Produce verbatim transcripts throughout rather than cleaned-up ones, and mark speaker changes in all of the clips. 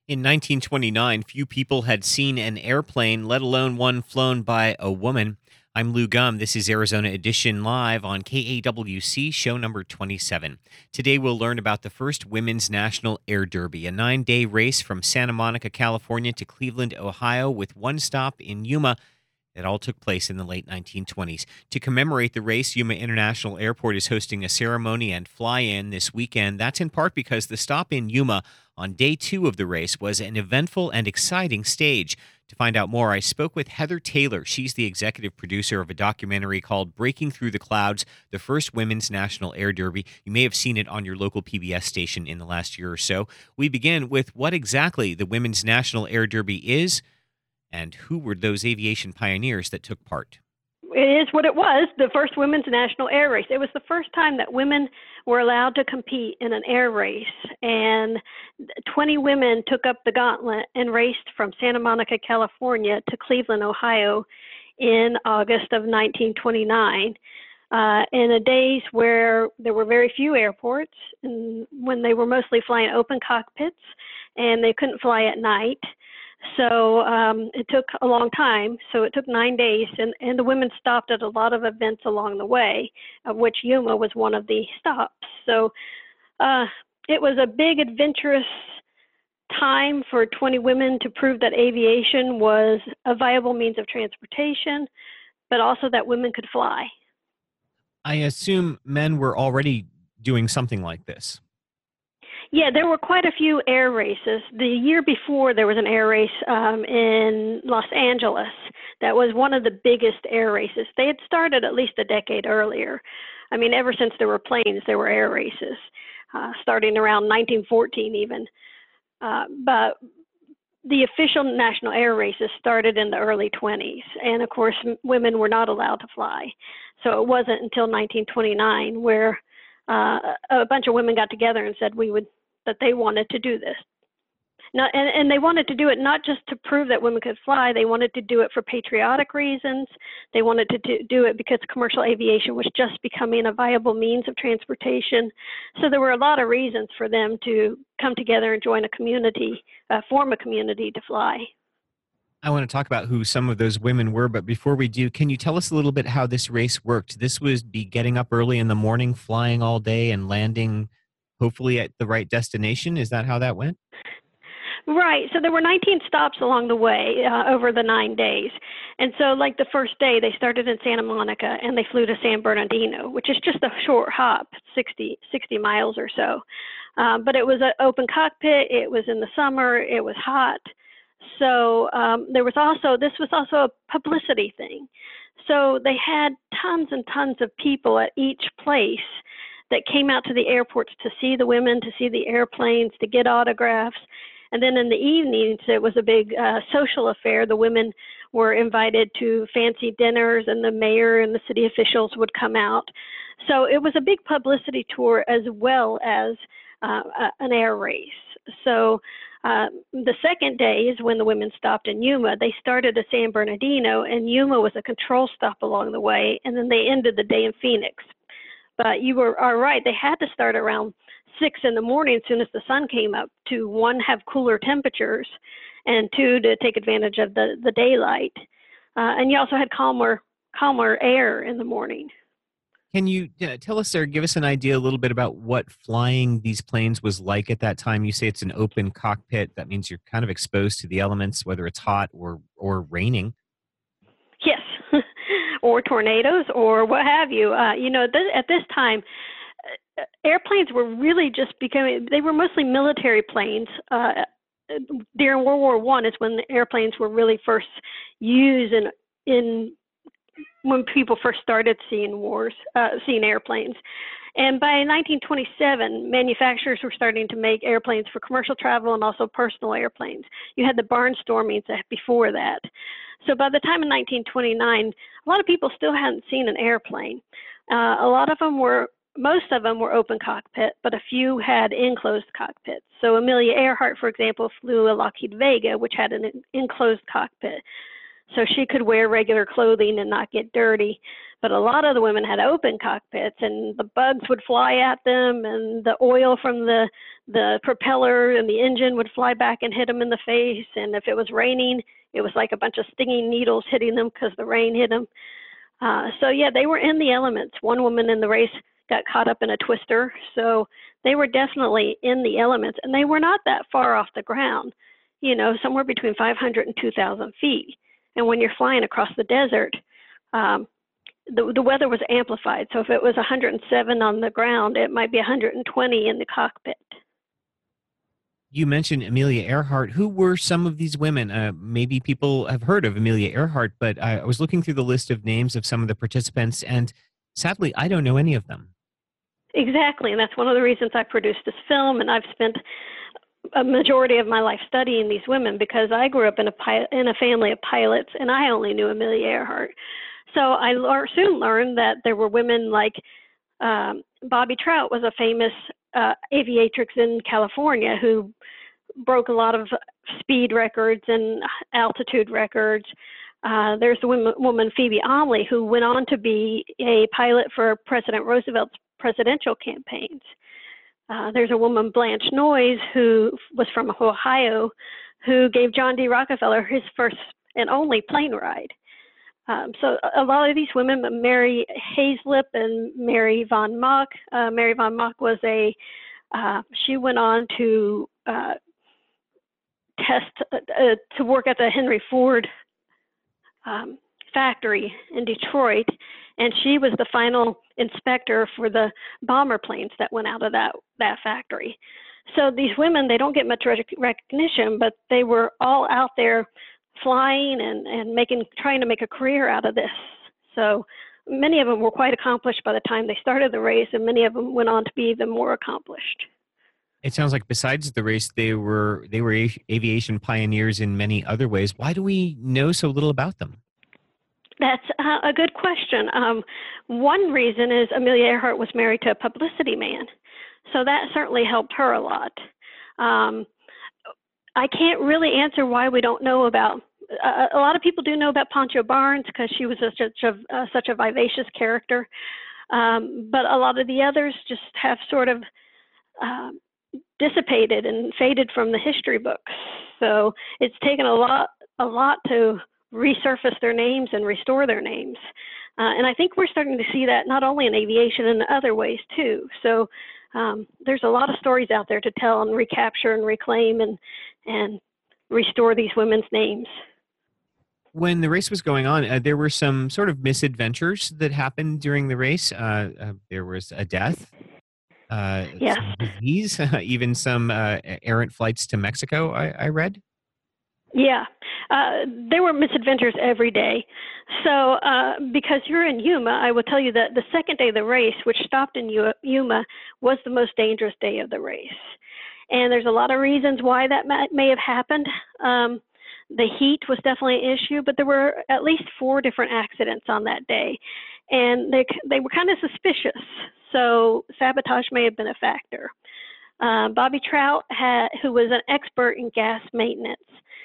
Speaker 1: In nineteen twenty-nine, few people had seen an airplane, let alone one flown by a woman. I'm Lou Gum. This is Arizona Edition Live on K A W C, show number twenty-seven. Today, we'll learn about the first Women's National Air Derby, a nine day race from Santa Monica, California to Cleveland, Ohio, with one stop in Yuma. It all took place in the late nineteen twenties. To commemorate the race, Yuma International Airport is hosting a ceremony and fly-in this weekend. That's in part because the stop in Yuma on day two of the race was an eventful and exciting stage. To find out more, I spoke with Heather Taylor. She's the executive producer of a documentary called Breaking Through the Clouds, the first Women's National Air Derby. You may have seen it on your local P B S station in the last year or so. We begin with what exactly the Women's National Air Derby is, and who were those aviation pioneers that took part?
Speaker 2: It is what it was, the first women's national air race. It was the first time that women were allowed to compete in an air race. And twenty women took up the gauntlet and raced from Santa Monica, California to Cleveland, Ohio in August of nineteen twenty-nine. Uh, in a days where there were very few airports, and when they were mostly flying open cockpits and they couldn't fly at night. So um, it took a long time. So it took nine days, and, and the women stopped at a lot of events along the way, of which Yuma was one of the stops. So uh, it was a big, adventurous time for twenty women to prove that aviation was a viable means of transportation, but also that women could fly.
Speaker 1: I assume men were already doing something like this.
Speaker 2: Yeah, there were quite a few air races. The year before, there was an air race um, in Los Angeles that was one of the biggest air races. They had started at least a decade earlier. I mean, ever since there were planes, there were air races, uh, starting around nineteen fourteen even. Uh, but the official national air races started in the early twenties. And of course, m- women were not allowed to fly. So it wasn't until nineteen twenty-nine where uh, a bunch of women got together and said we would that they wanted to do this. Not, and, and they wanted to do it not just to prove that women could fly, they wanted to do it for patriotic reasons. They wanted to do, do it because commercial aviation was just becoming a viable means of transportation. So there were a lot of reasons for them to come together and join a community, uh, form a community to fly.
Speaker 1: I want to talk about who some of those women were, but before we do, can you tell us a little bit how this race worked? This was be getting up early in the morning, flying all day, and landing hopefully at the right destination. Is that how that went?
Speaker 2: Right. So there were nineteen stops along the way uh, over the nine days. And so like the first day, they started in Santa Monica and they flew to San Bernardino, which is just a short hop, sixty, sixty miles or so. Um, but it was an open cockpit. It was in the summer. It was hot. So um, there was also, this was also a publicity thing. So they had tons and tons of people at each place that came out to the airports to see the women, to see the airplanes, to get autographs. And then in the evenings, it was a big uh, social affair. The women were invited to fancy dinners, and the mayor and the city officials would come out. So it was a big publicity tour as well as uh, an air race. So uh, the second day is when the women stopped in Yuma. They started at San Bernardino, and Yuma was a control stop along the way, and then they ended the day in Phoenix. But you were are right. They had to start around six in the morning as soon as the sun came up to, one, have cooler temperatures, and two, to take advantage of the, the daylight. Uh, and you also had calmer calmer air in the morning.
Speaker 1: Can you uh, tell us or give us an idea a little bit about what flying these planes was like at that time? You say it's an open cockpit. That means you're kind of exposed to the elements, whether it's hot or, or raining.
Speaker 2: Yes, or tornadoes or what have you. Uh, you know, th- at this time, uh, airplanes were really just becoming, they were mostly military planes. Uh, during World War One is when the airplanes were really first used in, in when people first started seeing wars, uh, seeing airplanes. And by nineteen twenty-seven, manufacturers were starting to make airplanes for commercial travel and also personal airplanes. You had the barnstormings before that. So by the time of nineteen twenty-nine, a lot of people still hadn't seen an airplane. Uh, a lot of them were, most of them were open cockpit, but a few had enclosed cockpits. So Amelia Earhart, for example, flew a Lockheed Vega, which had an enclosed cockpit. so she could wear regular clothing and not get dirty. But a lot of the women had open cockpits, and the bugs would fly at them, and the oil from the the propeller and the engine would fly back and hit them in the face. And if it was raining, it was like a bunch of stinging needles hitting them because the rain hit them. Uh, so yeah, they were in the elements. One woman in the race got caught up in a twister, so they were definitely in the elements, and they were not that far off the ground, you know, somewhere between five hundred and two thousand feet. And when you're flying across the desert, um, the, the weather was amplified. So if it was one hundred seven on the ground, it might be one hundred twenty in the cockpit.
Speaker 1: You mentioned Amelia Earhart. Who were some of these women? Uh, maybe people have heard of Amelia Earhart, but I, I was looking through the list of names of some of the participants, and sadly, I don't know any of them.
Speaker 2: Exactly, and that's one of the reasons I produced this film, and I've spent a majority of my life studying these women because I grew up in a pilot, in a family of pilots, and I only knew Amelia Earhart. So I lear- soon learned that there were women like um, Bobby Trout was a famous uh, aviatrix in California who broke a lot of speed records and altitude records. Uh, there's the woman, woman Phoebe Omley, who went on to be a pilot for President Roosevelt's presidential campaigns. Uh, there's a woman, Blanche Noyes, who was from Ohio, who gave John D. Rockefeller his first and only plane ride. Um, so a lot of these women, Mary Hazlip and Mary von Mock. Uh, Mary von Mock was a, uh, she went on to uh, test, uh, uh, to work at the Henry Ford um, factory in Detroit, and she was the final inspector for the bomber planes that went out of that, that factory. So these women, they don't get much recognition, but they were all out there flying and, and making, trying to make a career out of this. So many of them were quite accomplished by the time they started the race, and many of them went on to be even more accomplished.
Speaker 1: It sounds like besides the race, they were they were aviation pioneers in many other ways. Why do we know so little about them?
Speaker 2: That's uh, a good question. Um, one reason is Amelia Earhart was married to a publicity man, so that certainly helped her a lot. Um, I can't really answer why we don't know about. Uh, a lot of people do know about Poncho Barnes because she was a, such a uh, such a vivacious character, um, but a lot of the others just have sort of uh, dissipated and faded from the history books. So it's taken a lot a lot to resurface their names and restore their names. Uh, and I think we're starting to see that not only in aviation, in other ways too. So um, there's a lot of stories out there to tell and recapture and reclaim and, and restore these women's names.
Speaker 1: When the race was going on, uh, there were some sort of misadventures that happened during the race. Uh, uh, there was a death, uh,
Speaker 2: yes.
Speaker 1: some disease, even some uh, errant flights to Mexico, I, I read.
Speaker 2: Yeah, uh, there were misadventures every day. So uh, because you're in Yuma, I will tell you that the second day of the race, which stopped in Yuma, was the most dangerous day of the race. And there's a lot of reasons why that may have happened. Um, the heat was definitely an issue, but there were at least four different accidents on that day. And they, they were kind of suspicious. So sabotage may have been a factor. Uh, Bobby Trout, had, who was an expert in gas maintenance,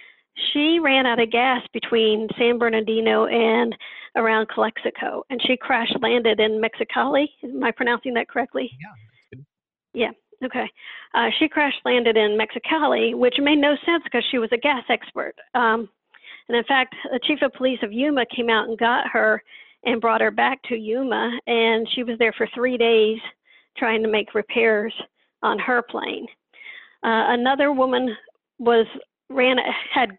Speaker 2: she ran out of gas between San Bernardino and around Calexico, and she crash landed in Mexicali. Am I pronouncing that correctly?
Speaker 1: Yeah.
Speaker 2: Yeah, okay. Uh, she crash landed in Mexicali, which made no sense because she was a gas expert. Um, and in fact, the chief of police of Yuma came out and got her and brought her back to Yuma, and she was there for three days trying to make repairs on her plane. Uh, another woman was ran had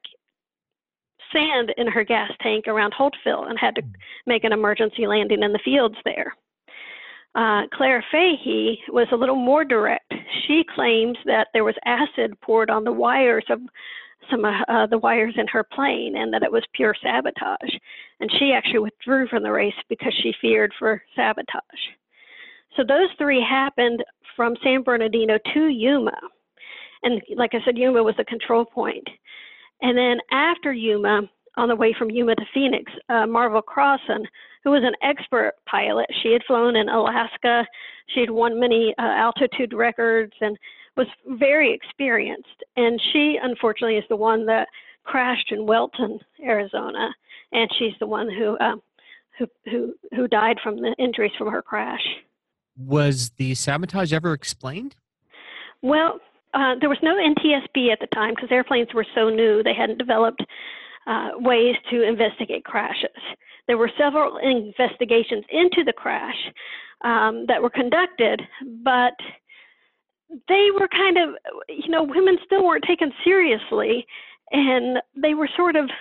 Speaker 2: sand in her gas tank around Holtville and had to make an emergency landing in the fields there. Uh, Claire Fahey was a little more direct. She claims that there was acid poured on the wires of some of uh, the wires in her plane and that it was pure sabotage. And she actually withdrew from the race because she feared for sabotage. So those three happened from San Bernardino to Yuma. And like I said, Yuma was the control point. And then after Yuma, on the way from Yuma to Phoenix, uh, Marvel Crossan, who was an expert pilot, she had flown in Alaska, she had won many uh, altitude records and was very experienced. And she, unfortunately, is the one that crashed in Welton, Arizona. and she's the one who um, who who who died from the injuries from her crash.
Speaker 1: Was the sabotage ever explained?
Speaker 2: Well, uh, there was no N T S B at the time because airplanes were so new; they hadn't developed uh, ways to investigate crashes. There were several investigations into the crash um, that were conducted, but they were kind of, you know, women still weren't taken seriously, and they were sort of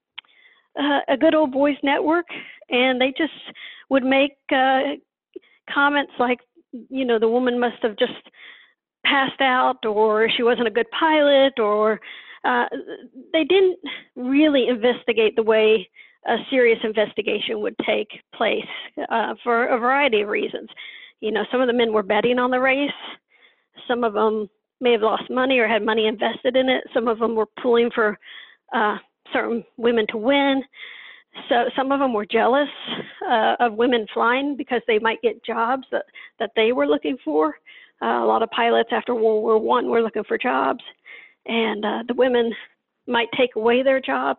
Speaker 2: uh, a good old boys network, and they just would make uh, comments like, you know, the woman must have just passed out, or she wasn't a good pilot, or uh, they didn't really investigate the way a serious investigation would take place uh, for a variety of reasons. You know, some of the men were betting on the race. Some of them may have lost money or had money invested in it. Some of them were pulling for uh, certain women to win. So some of them were jealous uh, of women flying because they might get jobs that, that they were looking for. Uh, a lot of pilots after World War One were looking for jobs, and uh, the women might take away their jobs.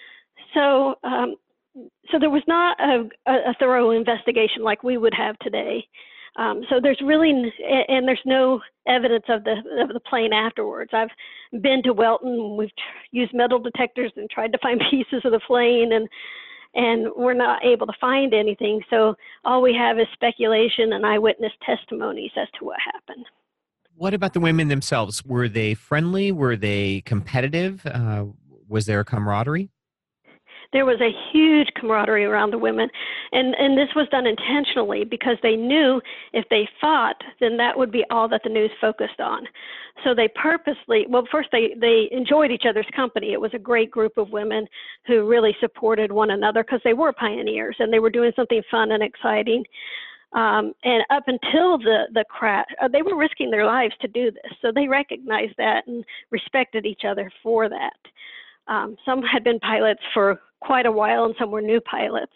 Speaker 2: So, um, so there was not a, a thorough investigation like we would have today. Um, so there's really, and there's no evidence of the of the plane afterwards. I've been to Welton. We've used metal detectors and tried to find pieces of the plane, and and we're not able to find anything. So all we have is speculation and eyewitness testimonies as to what happened.
Speaker 1: What about the women themselves? Were they friendly? Were they competitive? Uh, was there a camaraderie?
Speaker 2: There was a huge camaraderie around the women, and, and this was done intentionally because they knew if they fought, then that would be all that the news focused on. So they purposely, well, first they, they enjoyed each other's company. It was a great group of women who really supported one another because they were pioneers and they were doing something fun and exciting. Um, and up until the, the crash, uh, they were risking their lives to do this. So they recognized that and respected each other for that. Um, some had been pilots for quite a while and some were new pilots.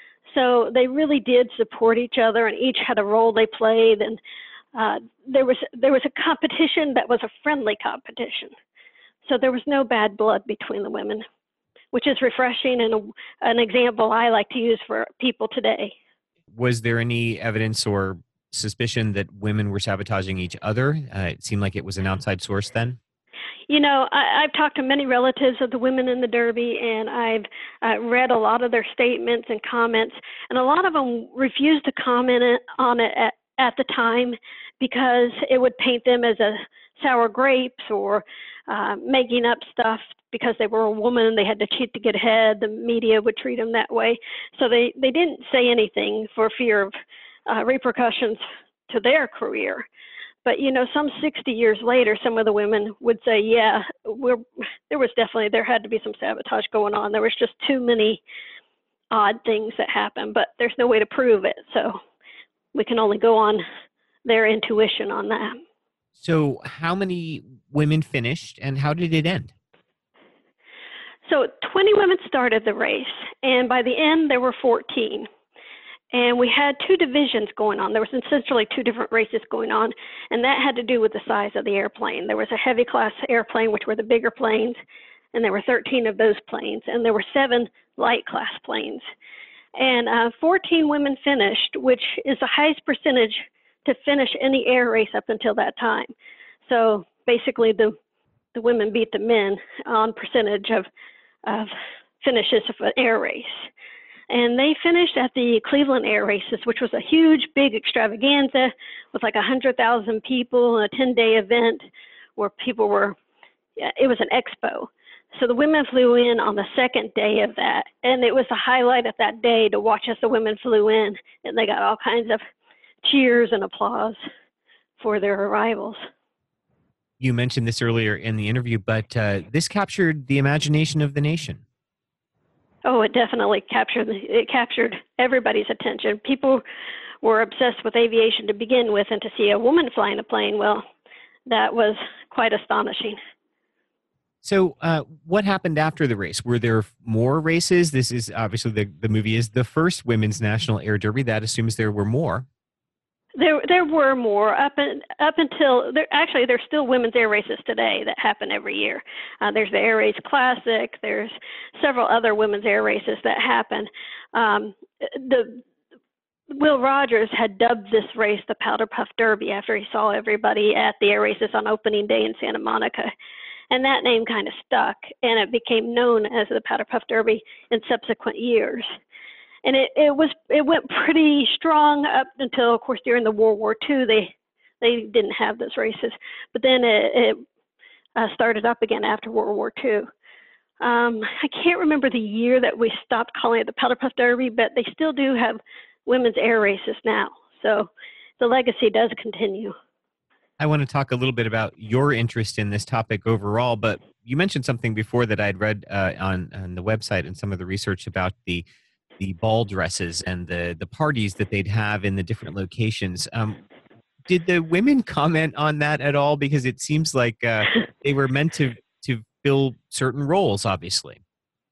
Speaker 2: So they really did support each other and each had a role they played. And uh, there was there was a competition that was a friendly competition. So there was no bad blood between the women, which is refreshing and a, an example I like to use for people today.
Speaker 1: Was there any evidence or suspicion that women were sabotaging each other? Uh, it seemed like it was an outside source then.
Speaker 2: You know, I, I've talked to many relatives of the women in the Derby, and I've uh, read a lot of their statements and comments, and a lot of them refused to comment on it at, at the time because it would paint them as a sour grapes or uh, making up stuff because they were a woman and they had to cheat to get ahead. The media would treat them that way. So they, they didn't say anything for fear of uh, repercussions to their career. But, you know, some sixty years later, some of the women would say, yeah, we're, there was definitely, there had to be some sabotage going on. There was just too many odd things that happened, but there's no way to prove it. So we can only go on their intuition on that.
Speaker 1: So how many women finished and how did it end?
Speaker 2: So twenty women started the race, and by the end, there were fourteen. And we had two divisions going on. There was essentially two different races going on, and that had to do with the size of the airplane. There was a heavy class airplane, which were the bigger planes, and there were thirteen of those planes, and there were seven light class planes. And uh, fourteen women finished, which is the highest percentage to finish any air race up until that time. So basically the, the women beat the men on percentage of, of finishes of an air race. And they finished at the Cleveland Air Races, which was a huge, big extravaganza with like one hundred thousand people and a ten-day event where people were, yeah, it was an expo. So the women flew in on the second day of that, and it was the highlight of that day to watch as the women flew in, and they got all kinds of cheers and applause for their arrivals.
Speaker 1: You mentioned this earlier in the interview, but uh, this captured the imagination of the nation.
Speaker 2: Oh, it definitely captured it captured everybody's attention. People were obsessed with aviation to begin with, and to see a woman flying a plane, well, that was quite astonishing.
Speaker 1: So uh, what happened after the race? Were there more races? This is obviously the, the movie is the first women's national air derby. That assumes there were more.
Speaker 2: There, there were more up and up until there. Actually, there's still women's air races today that happen every year. Uh, there's the Air Race Classic. There's several other women's air races that happen. Um, the Will Rogers had dubbed this race the Powder Puff Derby after he saw everybody at the air races on opening day in Santa Monica. And that name kind of stuck, and it became known as the Powder Puff Derby in subsequent years. And it, it was it went pretty strong up until, of course, during the World War Two, they they didn't have those races. But then it, it uh, started up again after World War Two. Um, I can't remember the year that we stopped calling it the Powder Puff Derby, but they still do have women's air races now. So the legacy does continue.
Speaker 1: I want to talk a little bit about your interest in this topic overall, but you mentioned something before that I'd read uh, on, on the website and some of the research about the the ball dresses and the, the parties that they'd have in the different locations. Um, did the women comment on that at all? Because it seems like uh, they were meant to, to fill certain roles, obviously.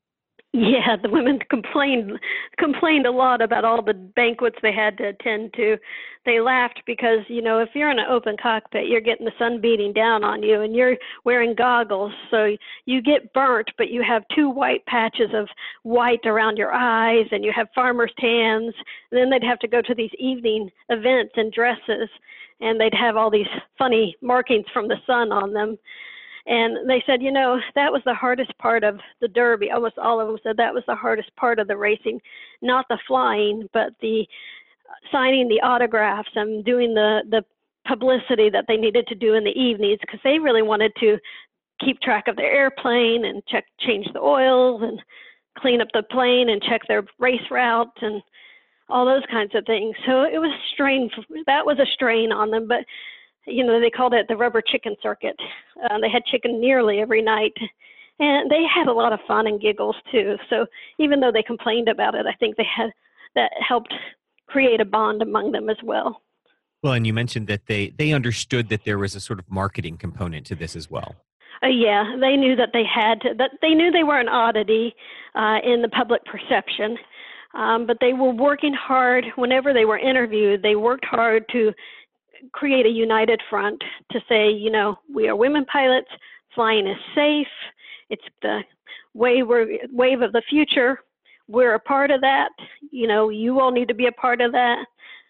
Speaker 2: Yeah, the women complained complained a lot about all the banquets they had to attend to. They laughed because, you know, if you're in an open cockpit, you're getting the sun beating down on you and you're wearing goggles, so you get burnt, but you have two white patches of white around your eyes and you have farmer's tans. And then they'd have to go to these evening events in dresses, and they'd have all these funny markings from the sun on them. And they said, you know, that was the hardest part of the Derby. Almost all of them said that was the hardest part of the racing, not the flying, but the signing the autographs and doing the, the publicity that they needed to do in the evenings, because they really wanted to keep track of their airplane and check, change the oils and clean up the plane and check their race route and all those kinds of things. So it was a strain. That was a strain on them, but you know, they called it the rubber chicken circuit. Uh, they had chicken nearly every night, and they had a lot of fun and giggles too. So even though they complained about it, I think they had that helped create a bond among them as well.
Speaker 1: Well, and you mentioned that they, they understood that there was a sort of marketing component to this as well.
Speaker 2: Uh, yeah, they knew that they had to, that they knew they were an oddity uh, in the public perception. Um, but they were working hard. Whenever they were interviewed, they worked hard to create a united front to say, you know, we are women pilots, flying is safe, it's the wave, wave of the future, we're a part of that, you know, you all need to be a part of that.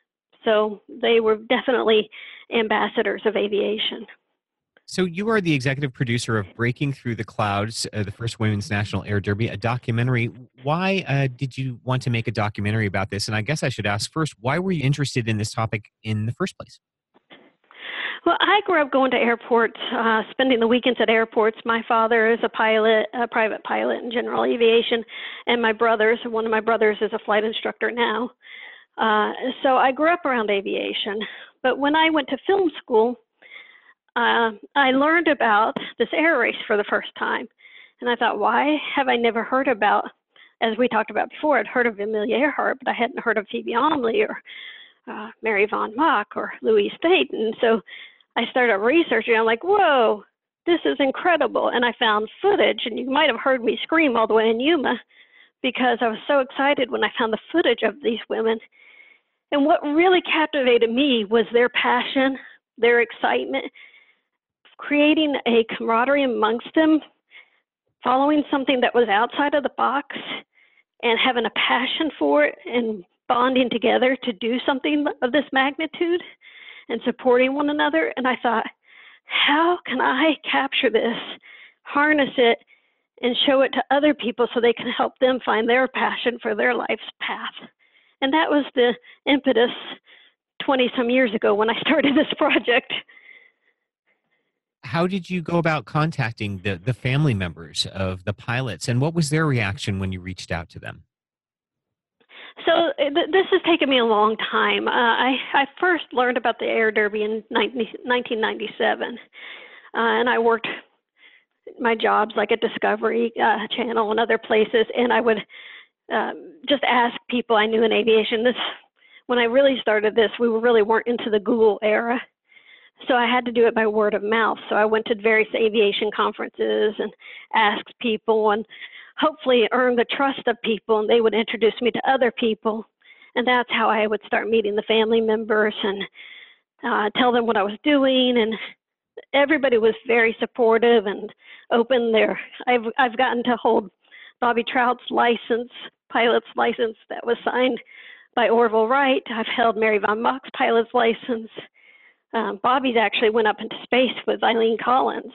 Speaker 2: So they were definitely ambassadors of aviation.
Speaker 1: So you are the executive producer of Breaking Through the Clouds, uh, the first women's national air derby, a documentary. Why uh, did you want to make a documentary about this? And I guess I should ask first, why were you interested in this topic in the first place?
Speaker 2: Well, I grew up going to airports, uh, spending the weekends at airports. My father is a pilot, a private pilot in general aviation, and my brothers, one of my brothers is a flight instructor now. Uh, so I grew up around aviation. But when I went to film school, uh, I learned about this air race for the first time. And I thought, why have I never heard about, as we talked about before, I'd heard of Amelia Earhart, but I hadn't heard of Phoebe Omley or uh, Mary Von Mock or Louise Payton. So I started researching. I'm like, whoa, this is incredible. And I found footage, and you might have heard me scream all the way in Yuma because I was so excited when I found the footage of these women. And what really captivated me was their passion, their excitement, creating a camaraderie amongst them, following something that was outside of the box and having a passion for it and bonding together to do something of this magnitude and supporting one another. And I thought, how can I capture this, harness it, and show it to other people so they can help them find their passion for their life's path? And that was the impetus twenty some years ago when I started this project.
Speaker 1: How did you go about contacting the, the family members of the pilots, and what was their reaction when you reached out to them?
Speaker 2: So th- this has taken me a long time. Uh, I, I first learned about the Air Derby in nineteen ninety-seven, uh, and I worked my jobs like at Discovery uh, Channel and other places, and I would um, just ask people I knew in aviation. This, when I really started this, we really weren't into the Google era, so I had to do it by word of mouth. So I went to various aviation conferences and asked people, and hopefully earn the trust of people, and they would introduce me to other people. And that's how I would start meeting the family members and uh, tell them what I was doing. And everybody was very supportive and open there. I've, I've gotten to hold Bobby Trout's license, pilot's license that was signed by Orville Wright. I've held Mary Von Mock's pilot's license. Um, Bobby's actually went up into space with Eileen Collins.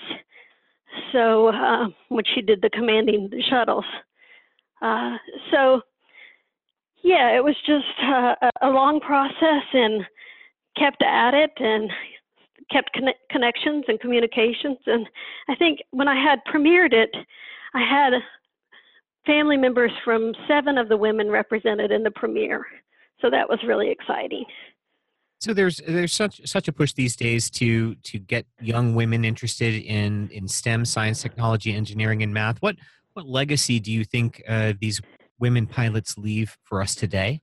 Speaker 2: So uh, when she did the commanding the shuttles. Uh, so yeah, it was just uh, a long process, and kept at it and kept conne- connections and communications. And I think when I had premiered it, I had family members from seven of the women represented in the premiere. So that was really exciting.
Speaker 1: So there's there's such such a push these days to to get young women interested in in STEM, science, technology, engineering, and math. What what legacy do you think uh, these women pilots leave for us today?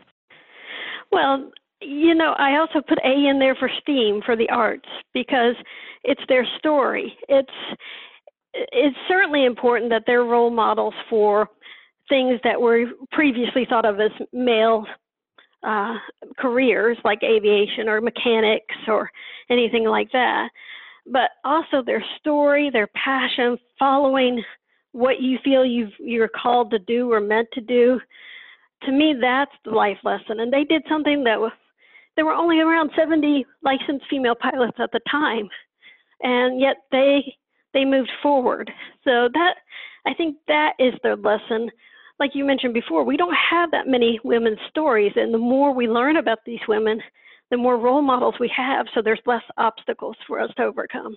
Speaker 2: Well, you know, I also put A in there for STEAM, for the arts, because it's their story. It's it's certainly important that they're role models for things that were previously thought of as male uh, careers, like aviation or mechanics or anything like that. But also their story, their passion, following what you feel you've, you're called to do or meant to do. To me, that's the life lesson. And they did something that was, there were only around seventy licensed female pilots at the time, and yet they they moved forward. So that, I think that is their lesson. Like you mentioned before, we don't have that many women's stories, and the more we learn about these women, the more role models we have, so there's less obstacles for us to overcome.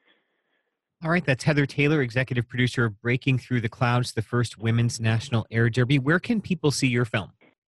Speaker 1: All right, that's Heather Taylor, executive producer of Breaking Through the Clouds, the first women's national air derby. Where can people see your film?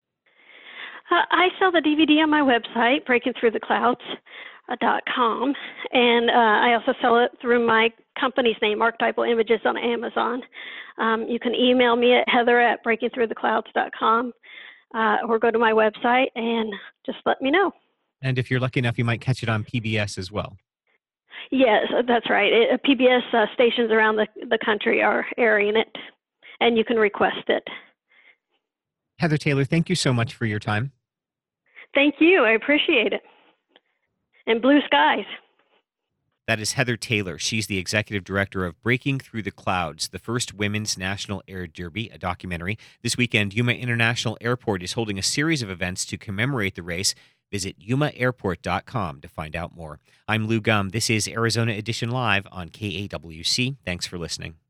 Speaker 2: Uh, I sell the D V D on my website, breaking through the clouds dot com, and uh, I also sell it through my company's name, Archetypal Images, on Amazon. Um, you can email me at heather at breaking through the clouds dot com, uh, or go to my website and just let me know.
Speaker 1: And if you're lucky enough, you might catch it on P B S as well.
Speaker 2: Yes, that's right. It, P B S uh, stations around the, the country are airing it, and you can request it.
Speaker 1: Heather Taylor, thank you so much for your time.
Speaker 2: Thank you. I appreciate it. And blue skies.
Speaker 1: That is Heather Taylor. She's the executive director of Breaking Through the Clouds, the first women's national air derby, a documentary. This weekend, Yuma International Airport is holding a series of events to commemorate the race. Visit yuma airport dot com to find out more. I'm Lou Gum. This is Arizona Edition Live on K A W C. Thanks for listening.